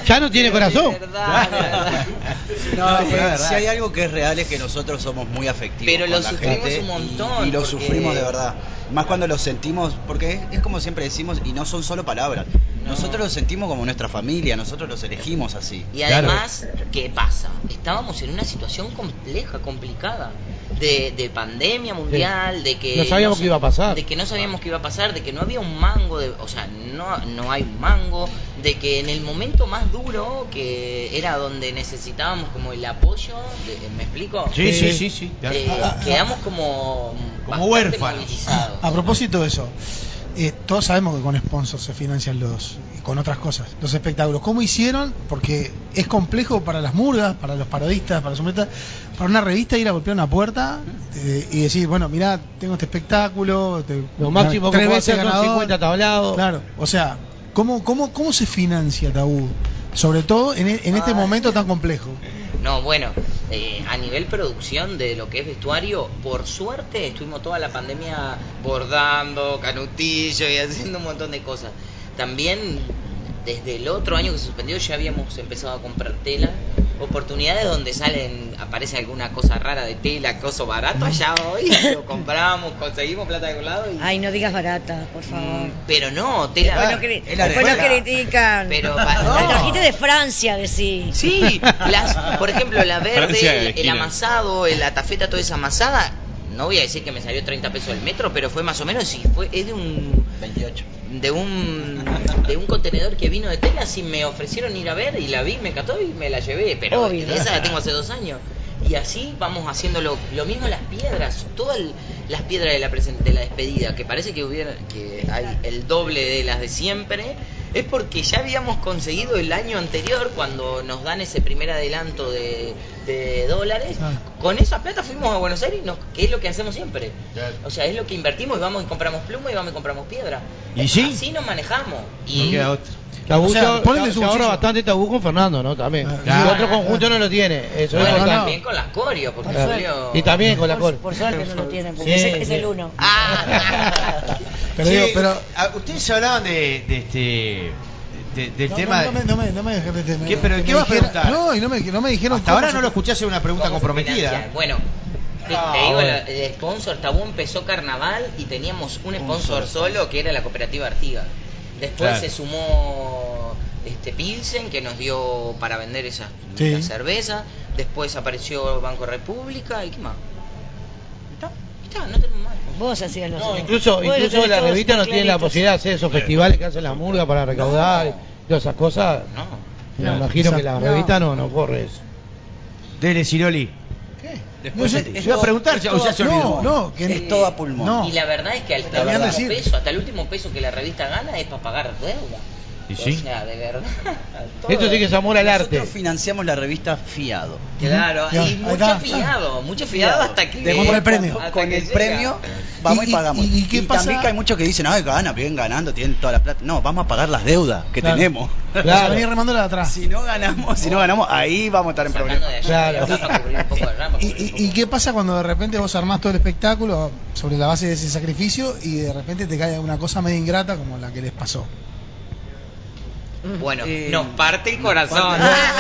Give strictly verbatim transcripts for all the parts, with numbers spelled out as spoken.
Ya no tiene corazón. De verdad, de verdad. No, eh, si hay algo que es real es que nosotros somos muy afectivos. Pero lo con la sufrimos gente un montón. Y, y lo porque... sufrimos de verdad. Más cuando lo sentimos, porque es, es como siempre decimos, y no son solo palabras. No. Nosotros lo sentimos como nuestra familia, nosotros los elegimos así. Y además, claro. ¿Qué pasa? Estábamos en una situación compleja, complicada. De, de pandemia mundial, sí. de que no sabíamos no, qué iba a pasar, de que no sabíamos qué iba a pasar, de que no había un mango, de, o sea, no, no hay un mango, de que en el momento más duro, que era donde necesitábamos como el apoyo, de, ¿me explico? Sí, sí, sí, sí. Eh, ah, quedamos como como huérfanos. A propósito de eso, eh, todos sabemos que con sponsors se financian los, y con otras cosas, los espectáculos. ¿Cómo hicieron? Porque es complejo para las murgas, para los parodistas, para los humoristas, para una revista ir a golpear una puerta eh, y decir, bueno, mirá, tengo este espectáculo, te, lo máximo que tres puedo veces hacer ganador. Son cincuenta tablados. Claro, o sea, ¿cómo, cómo, cómo se financia Tabú? Sobre todo en, en este ah, momento tan complejo. No, bueno, eh, a nivel producción de lo que es vestuario, por suerte estuvimos toda la pandemia bordando, canutillo y haciendo un montón de cosas. También desde el otro año que se suspendió ya habíamos empezado a comprar tela, oportunidades donde salen, aparece alguna cosa rara de tela, coso barato, allá hoy lo compramos, conseguimos plata de algún lado y... Ay, no digas barata, por favor. Pero no, tela... Después, no, cri- después lo critican. Pero, no. La trajiste de Francia, decís. Sí, las, por ejemplo, la verde, el, el amasado, la tafeta toda esa amasada, no voy a decir que me salió treinta pesos el metro, pero fue más o menos, sí, fue, es de un... veintiocho. De un de un contenedor que vino de tela, si me ofrecieron ir a ver y la vi, me cató y me la llevé, pero Obvio. Esa la tengo hace dos años. Y así vamos haciendo lo, lo mismo las piedras, todas el, las piedras de la, presen, de la despedida, que parece que hubiera que hay el doble de las de siempre, es porque ya habíamos conseguido el año anterior, cuando nos dan ese primer adelanto de, de dólares, ah. con esa plata fuimos a Buenos Aires, nos, que es lo que hacemos siempre. Claro. O sea, es lo que invertimos y vamos y compramos pluma y vamos y compramos piedra. ¿Y sí? Así nos manejamos. Y no queda otra. Tabú, o sea, se, se ahorra bastante Tabú con Fernando, ¿no? También. Claro. El otro conjunto no lo tiene. Eso bueno, es no, también con las coreos, porque por Julio... Y también con la coreo. Por, por suerte no lo tienen, porque sí, ese sí. Es el uno. Ah. pero, sí, digo, pero ustedes hablaban de, de este de, del no, tema. No, no, no me, no me dejaste. ¿Qué, pero qué vas a preguntar? No, y no me, no me dijeron. Hasta ahora no lo escuché hacer una pregunta comprometida. Bueno. Te, ah, te digo, bueno. el, el sponsor Tabú empezó Carnaval y teníamos un sponsor solo que era la cooperativa Artigas. Después claro. se sumó este Pilsen, que nos dio para vender esa, sí. esa cerveza. Después apareció Banco República y ¿qué más? ¿Está? ¿Está? No tenemos más. Vos hacías los no, incluso, incluso la revista no tiene la posibilidad de hacer esos festivales que hacen las murgas para recaudar, no. todas esas cosas. No. Me no. imagino no. que la revista no, no corre eso. Dele, Ciroli. Después no, es, iba a preguntar, ya, ya se olvidó. No, no, que es eh, todo a pulmón. No. Y la verdad es que hasta el, último decir. peso, hasta el último peso que la revista gana es para pagar deuda. ¿Y sí? O sea, de verdad. Esto sí que es amor al arte. Nosotros financiamos la revista Fiado. Claro, ya, y mucho fiado, mucho fiado hasta que... Con el premio. Con el premio vamos y, y pagamos. ¿Y, y, qué y pasa? También que hay muchos que dicen, ay, gana, bien ganando, tienen toda la plata. No, vamos a pagar las deudas que claro. tenemos. Claro. Venir remándola de atrás. Si no ganamos, si no ganamos, ahí vamos a estar en problemas. Claro. ¿Y, y, ¿Y qué pasa cuando de repente vos armás todo el espectáculo sobre la base de ese sacrificio y de repente te cae una cosa medio ingrata como la que les pasó? Bueno, eh, nos parte el corazón.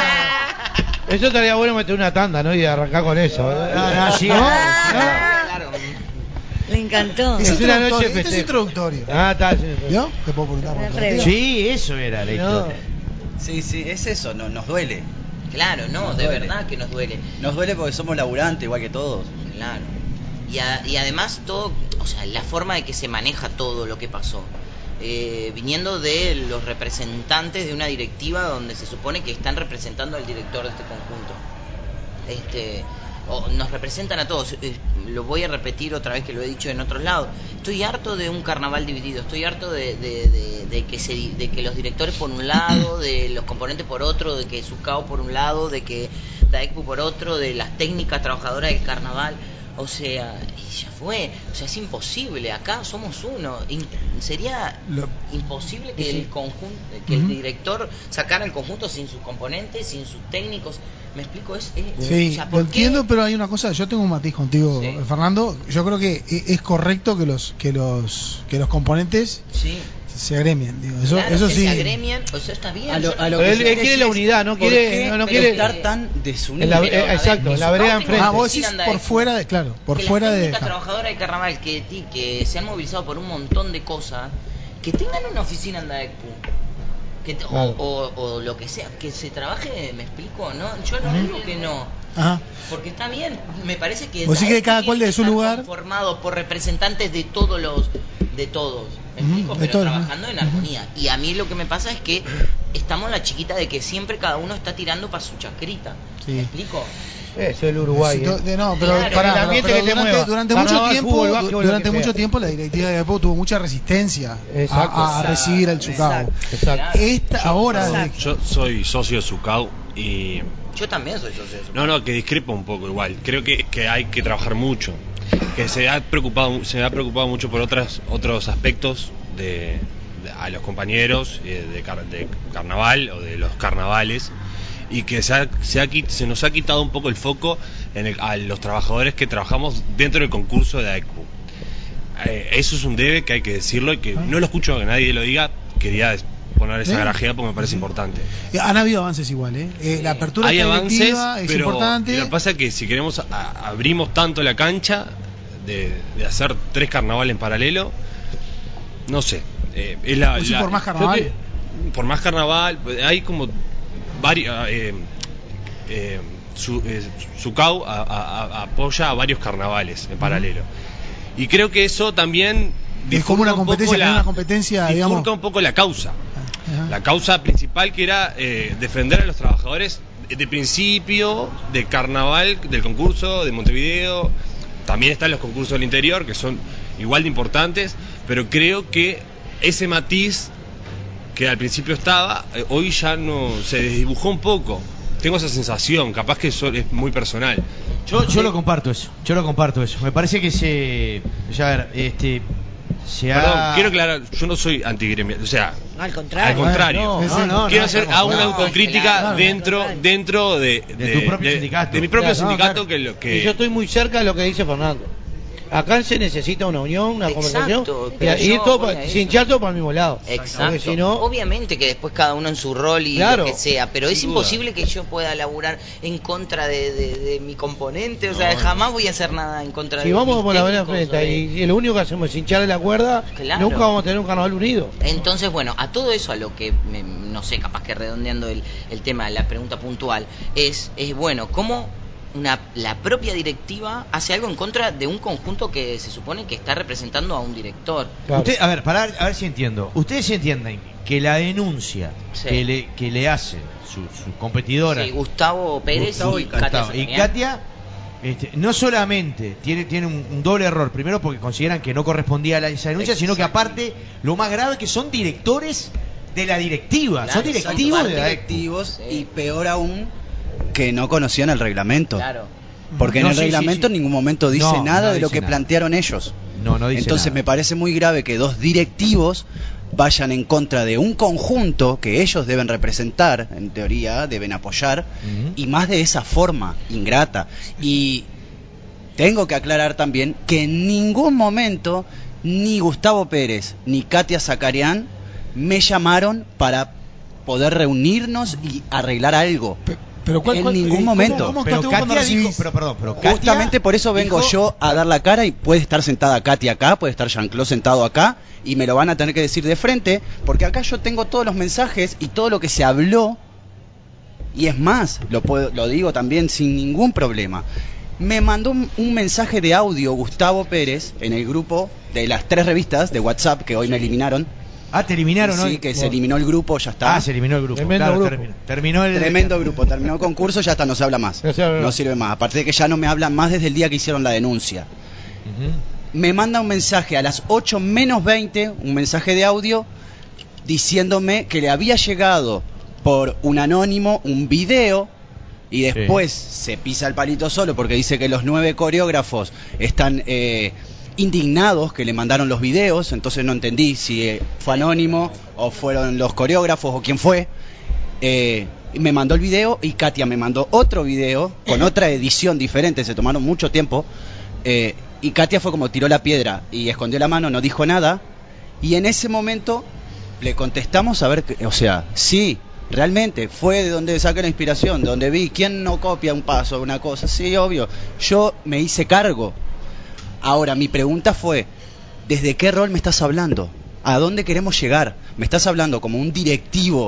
Eso estaría bueno meter una tanda, ¿no? Y arrancar con eso. No, no, sí, no, no. Claro. Le encantó. Es, es una noche festejo. Este es introductorio. Ah, está. ¿Yo? ¿Te puedo preguntar? Sí, eso era la historia. No. Sí, sí, es eso, no, nos duele. Claro, no, nos de duele. Verdad que nos duele. Nos duele porque somos laburantes, igual que todos. Claro. Y, a, y además todo, o sea, la forma de que se maneja todo lo que pasó. Eh, viniendo de los representantes de una directiva donde se supone que están representando al director de este conjunto. Este, o nos representan a todos. Eh, lo voy a repetir otra vez que lo he dicho en otros lados. Estoy harto de un carnaval dividido. Estoy harto de, de, de, de que se, de que los directores por un lado, de los componentes por otro, de que Sucao por un lado, de que Daekbu por otro, de las técnicas trabajadoras del carnaval. O sea, y ya fue. O sea, es imposible. Acá somos uno. In- sería Lo... imposible que sí. el conjunto, que uh-huh. el director sacara el conjunto sin sus componentes, sin sus técnicos. ¿Me explico? Es, es sí, o sea, lo entiendo, pero hay una cosa. Yo tengo un matiz contigo, sí. Fernando. Yo creo que es correcto que los que los que los componentes Sí. se agremien, digo, eso, Claro, eso que sí. se agremien, o sea, está bien. A lo- yo- a lo Pero que él, se él quiere la unidad, no ¿Por quiere, qué no, no quiere estar tan desunido? en la- Pero, eh, a ver, exacto, en la su vereda caso, enfrente. Ah, vos decís Oficina por Anda fuera de, claro, por que fuera las de. técnicas trabajadoras de carnaval que, ti- que se han movilizado por un montón de cosas, que tengan una oficina en Daecpu. Que te- Claro. o, o, o lo que sea, que se trabaje, me explico, ¿no? Yo no digo que no, Ajá. porque está bien, me parece que Vos sí que Daecpu cada tiene cual de que su estar lugar. conformado por representantes de todos los, de todos, me Ujú, explico, de pero todos, trabajando ¿no? en Ujú. armonía. Y a mí lo que me pasa es que estamos en la chiquita de que siempre cada uno está tirando para su chascrita, Sí. ¿me explico? Eso es el Uruguay. Si to- eh. de- no, pero, Claro, pará, el pero- ambiente pero que te durante, mueva. durante Carnaval, mucho tiempo, fútbol, du- básquetbol, lo durante que mucho sea. tiempo la directiva de Depo tuvo mucha resistencia Exacto. a, a recibir al Chucao. Exacto. Esta ahora de- Exacto. Yo soy socio de Sucau y... Yo también soy socio de eso. No, no, que discrepo un poco igual. Creo que, que hay que trabajar mucho. Que se ha preocupado, se ha preocupado mucho por otras, otros aspectos de, de- a los compañeros eh, de, car- de carnaval o de los carnavales. Y que se, ha- se, ha quit- se nos ha quitado un poco el foco en el- a los trabajadores que trabajamos dentro del concurso de Daecpu. Eh, eso es un debe que hay que decirlo y que no lo escucho que nadie lo diga. Quería des- poner esa ¿Eh? grajeada porque me parece importante. eh, han habido avances igual, ¿eh? Eh, la apertura Hay esta avances, directiva es pero importante. lo que pasa es que si queremos a- abrimos tanto la cancha de, de hacer tres carnavales en paralelo, no sé. Eh, es la, Vos decís la- por más yo carnaval. que- por más carnaval, hay como varios. Eh, eh, su, eh, Sucau a- a- a- apoya a varios carnavales en paralelo. Y creo que eso también Es como una bifurca un poco competencia, la- tener una competencia, bifurca digamos. un poco la causa. Ajá. La causa principal que era eh, defender a los trabajadores de principio, de carnaval, del concurso de Montevideo. También están los concursos del interior, que son igual de importantes, pero creo que ese matiz que al principio estaba, eh, hoy ya no se desdibujó un poco. Tengo esa sensación, capaz que eso es muy personal. Yo, yo lo comparto eso, yo lo comparto eso. Me parece que se, ya a ver, este, se ha... Perdón, quiero aclarar, yo no soy antigremial, o sea, No, al contrario. al contrario. No, no, no, quiero no, hacer estamos hago una claro. autocrítica Claro, dentro claro. dentro de, De tu propio sindicato. de mi propio Claro, no, sindicato claro. que lo que Y yo estoy muy cerca de lo que dice Fernando. Acá se necesita una unión, una Exacto, conversación pero y ir yo todo voy pa- a eso. sin hinchar todo para el mismo lado. Exacto. Porque si no, Obviamente que después cada uno en su rol y Claro. lo que sea, pero es Sin duda. imposible que yo pueda laburar en contra de, de- de mi componente, o sea, No, jamás voy a hacer nada en contra de si vamos mis por la vereda técnicos enfrente o de- y, y lo único que hacemos es hincharle la cuerda, Claro. nunca vamos a tener un carnaval unido. Entonces, bueno, a todo eso, a lo que, me- no sé, capaz que redondeando el, el tema, la pregunta puntual, es, es bueno, ¿cómo una, la propia directiva hace algo en contra de un conjunto que se supone que está representando a un director? Claro. Usted, a ver, para a ver si entiendo. Ustedes entienden que la denuncia Sí. que le que le hace su, su competidora Sí, Gustavo Pérez Gustavo y, y Katia Gustavo, y Zacarían. Katia, este, no solamente tiene tiene un, un doble error, primero porque consideran que no correspondía a la, esa denuncia, sino que aparte lo más grave que son directores de la directiva, Claro, son directivos son de la directivos Sí. y peor aún que no conocían el reglamento. Claro. Porque No, en el sí, reglamento sí, sí. en ningún momento dice No, nada no de lo dice que nada. plantearon ellos. No, no dice Entonces nada. me parece muy grave que dos directivos vayan en contra de un conjunto que ellos deben representar, en teoría, deben apoyar, Ujú. y más de esa forma ingrata. Y tengo que aclarar también que en ningún momento ni Gustavo Pérez ni Katia Zacarían me llamaron para poder reunirnos y arreglar algo. Pe- Pero ¿cuál, En cuál- ningún eh, ¿cómo- momento. ¿Cómo, Pero actuaste vos cuando Katia dijo, recibís? pero perdón, pero Katia Justamente por eso vengo dijo- yo a dar la cara y puede estar sentada Katia acá, puede estar Jean-Claude sentado acá y me lo van a tener que decir de frente porque acá yo tengo todos los mensajes y todo lo que se habló y es más, lo, puedo, lo digo también sin ningún problema. Me mandó un, un mensaje de audio Gustavo Pérez en el grupo de las tres revistas de WhatsApp que hoy me eliminaron. Ah, te eliminaron, ¿no? Sí, que se Bueno. eliminó el grupo, ya está. Ah, se eliminó el grupo. Tremendo Claro, grupo. Terminó, terminó el Tremendo grupo, terminó el concurso, ya está, no se habla más. No se habla No más. sirve más. Aparte de que ya no me hablan más desde el día que hicieron la denuncia. Ujú. Me manda un mensaje a las ocho menos veinte, un mensaje de audio, diciéndome que le había llegado por un anónimo un video y después se pisa el palito solo porque dice que los nueve coreógrafos están eh, indignados que le mandaron los videos, entonces no entendí si eh, fue anónimo o fueron los coreógrafos o quién fue. Eh, me mandó el video y Katia me mandó otro video con otra edición diferente, se tomaron mucho tiempo. Eh, y Katia fue como tiró la piedra y escondió la mano, no dijo nada. Y en ese momento le contestamos a ver, que, o sea, sí, realmente fue de donde saqué la inspiración, donde vi quién no copia un paso, una cosa. Sí, obvio. Yo me hice cargo. Ahora, mi pregunta fue, ¿desde qué rol me estás hablando? ¿A dónde queremos llegar? ¿Me estás hablando como un directivo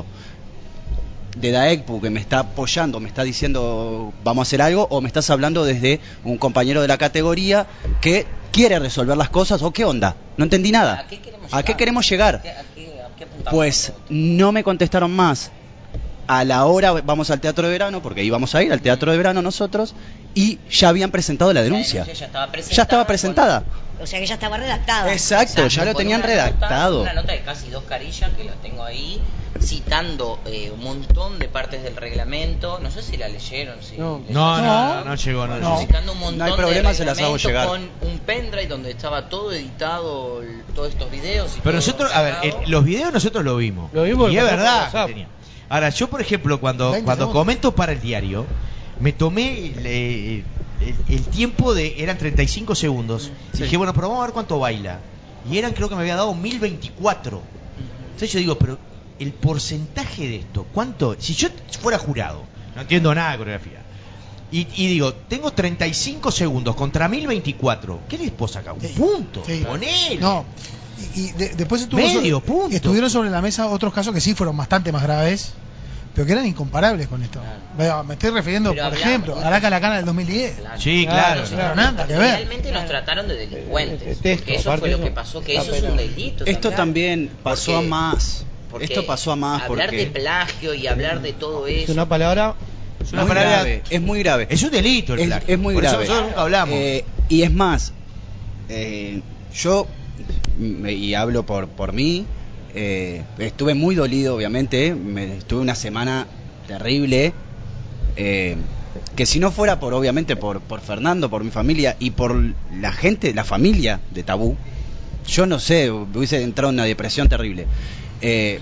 de DAECPU que me está apoyando, me está diciendo vamos a hacer algo, o me estás hablando desde un compañero de la categoría que quiere resolver las cosas, o qué onda? No entendí nada. ¿A qué queremos ¿A llegar? qué queremos llegar? ¿A qué, a qué, a qué apuntamos Pues con todo esto? no me contestaron más. A la hora vamos al Teatro de Verano, porque íbamos a ir al Teatro de Verano nosotros, y ya habían presentado la denuncia. La denuncia ya estaba presentada. Ya estaba presentada. O sea que ya estaba redactada. Exacto, ya lo Con tenían una redactado. Nota, una nota de casi dos carillas que la tengo ahí, citando eh, un montón de partes del reglamento. No sé si la leyeron. Si No. leyeron. No, no, no, no llegó, no, No. llegó. Citando un montón No hay problema, de se las hago reglamento llegar. con un pendrive donde estaba todo editado, el- todos estos videos. Y Pero todo nosotros, a ver, sacado. el- los videos nosotros lo vimos. Lo vimos, y lo es pasamos verdad por WhatsApp. que tenía. Ahora, yo por ejemplo, cuando, veinte cuando segundos. comento para el diario, me tomé el, el- el- el tiempo de, eran treinta y cinco segundos. Y Sí. dije, bueno, pero vamos a ver cuánto baila. Y eran, creo que me había dado mil veinticuatro. Entonces yo digo, pero el porcentaje de esto, ¿cuánto? Si yo fuera jurado, no entiendo nada de coreografía, y, y digo, tengo treinta y cinco segundos contra mil veinticuatro, ¿qué les puedo sacar? Un Sí. punto, Sí. ponele. No. Y, y de- después estuvo Medio sobre- punto. estuvieron sobre la mesa otros casos que sí fueron bastante más graves, pero que eran incomparables con esto. Claro. Vea, me estoy refiriendo, Pero por hablamos- ejemplo, Araca la Cana del dos mil diez. Claro. Sí, Claro, claro. claro, nada que ver. Realmente nos trataron de delincuentes. Detesto, Porque eso aparte fue lo de que eso, pasó, que está eso es un penado. delito. Esto también pasó Porque- a más. porque Esto pasó a más hablar porque de plagio y hablar de todo Es eso. una palabra. Es una muy palabra- grave, es muy grave. Es un delito el Es, plagio. es muy Por grave. eso nosotros nunca hablamos. Eh, y es más, eh, yo, me- y hablo por, por mí, eh, estuve muy dolido, obviamente. Me, estuve una semana terrible. eh, que si no fuera por, obviamente, por, por Fernando, por mi familia y por la gente, la familia de Tabú, yo no sé, hubiese entrado en una depresión terrible. Eh,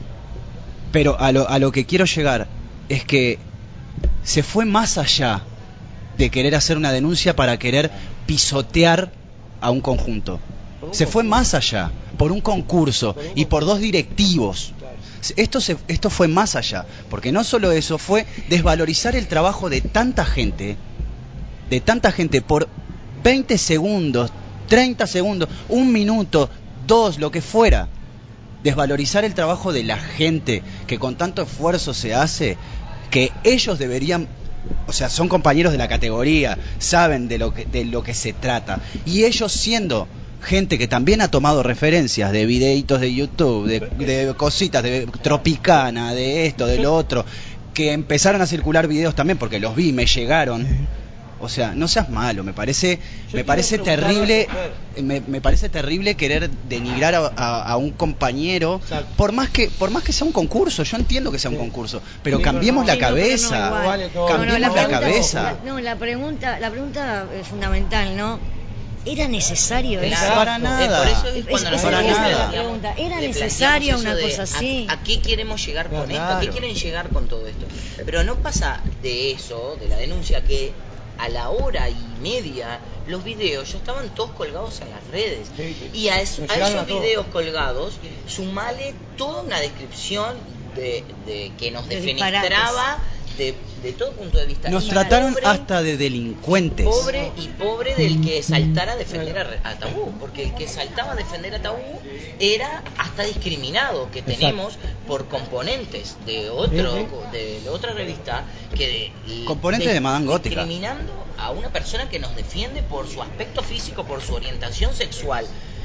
pero a lo, a lo que quiero llegar es que se fue más allá de querer hacer una denuncia para querer pisotear a un conjunto. Se fue más allá, por un concurso y por dos directivos. Esto, se, esto fue más allá, porque no solo eso, fue desvalorizar el trabajo de tanta gente, de tanta gente por veinte segundos, treinta segundos, un minuto, dos, lo que fuera. Desvalorizar el trabajo de la gente que con tanto esfuerzo se hace, que ellos deberían, o sea, son compañeros de la categoría, saben de lo que, de lo que se trata, y ellos siendo gente que también ha tomado referencias de videitos de YouTube, de, de cositas, de Tropicana, de esto, de lo otro, que empezaron a circular videos también porque los vi, me llegaron. O sea, no seas malo, me parece, me parece terrible, me, me parece terrible querer denigrar a, a, a un compañero, Exacto. por más que, por más que sea un concurso. Yo entiendo que sea un Sí. concurso, pero Sí, cambiemos pero la no. Sí, no, pero no cabeza, igual. Vale todo. cambiemos No, no, la pregunta- cabeza. la- no, la pregunta, la pregunta es fundamental, ¿no? ¿Era necesario eso? Claro. Para Eh, nada. por eso es Es- cuando es- nosotros esa le es la planteamos- pregunta. ¿Era le planteamos necesaria eso una de cosa a- así? ¿A, qué queremos llegar con esto? ¿A qué Claro. quieren llegar con todo esto? Pero no pasa de eso, de la denuncia, que a la hora y media los videos ya estaban todos colgados en las redes. Sí, sí. Y a, eso- Nos a llegaron esos a todos. videos colgados, sumale toda una descripción de, de que nos De defenestraba de, de todo punto de vista. Nos Y trataron pobre- hasta de delincuentes. Pobre y pobre del que saltara a defender a, a Tabú, porque el que saltaba a defender a Tabú era hasta discriminado, que tenemos por componentes de otro Sí, de otra revista que de, Componentes de Madame Gótica. discriminando a una persona que nos defiende por su aspecto físico, por su orientación sexual,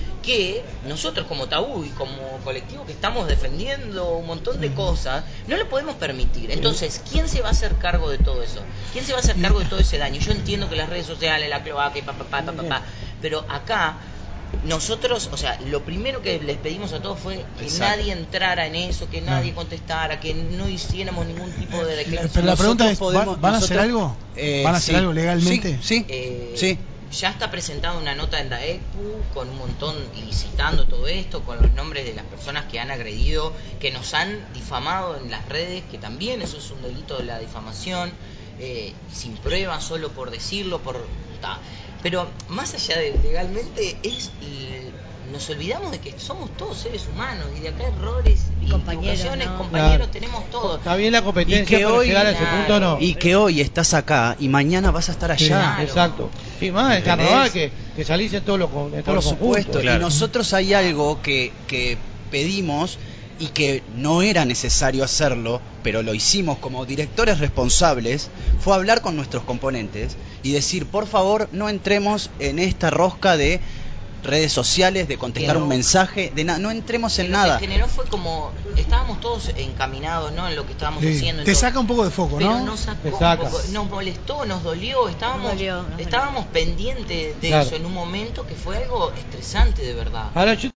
que nosotros como Tabú y como colectivo que estamos defendiendo un montón de cosas, no lo podemos permitir. Entonces, ¿quién se va a hacer cargo de todo eso? ¿Quién se va a hacer cargo de todo ese daño? Yo entiendo que las redes sociales, la cloaca y pa, pa, pa, pa, pa, pa, pero acá nosotros, o sea, lo primero que les pedimos a todos fue que Exacto. nadie entrara en eso, que nadie contestara, que no hiciéramos ningún tipo de declaración. Pero la pregunta es, Nosotros ¿van, podemos- van a hacer nosotros- algo? Eh, ¿Van a hacer sí. algo legalmente? Sí, sí, Eh, sí. Ya está presentada una nota en DAECPU con un montón y citando todo esto, con los nombres de las personas que han agredido, que nos han difamado en las redes, que también eso es un delito de la difamación. eh, sin pruebas, solo por decirlo, por ta. Pero más allá de legalmente es el, nos olvidamos de que somos todos seres humanos y de acá errores y Compañeros, equivocaciones, ¿no? compañeros, Claro. tenemos todo. Está bien la competencia, Y que pero hoy- llegar a ese Claro. punto no. Y que hoy estás acá y mañana vas a estar allá. Sí, Claro. exacto. Sí, más en ¿Entendés? carnaval que, que salís en todos los, con- en todos Por los supuesto, conjuntos. Claro. y nosotros hay algo que, que pedimos y que no era necesario hacerlo, pero lo hicimos como directores responsables, fue hablar con nuestros componentes y decir, por favor, no entremos en esta rosca de redes sociales, de contestar Que un no- mensaje, de nada, no entremos en Lo nada. que generó fue como, estábamos todos encaminados, ¿no? En lo que estábamos Sí. haciendo. en Te todo. saca un poco de foco, Pero ¿no? nos sacó Te un saca. poco, nos molestó, nos dolió, estábamos, Nos dolió, nos dolió. estábamos pendientes de Claro. eso en un momento que fue algo estresante de verdad. Ahora yo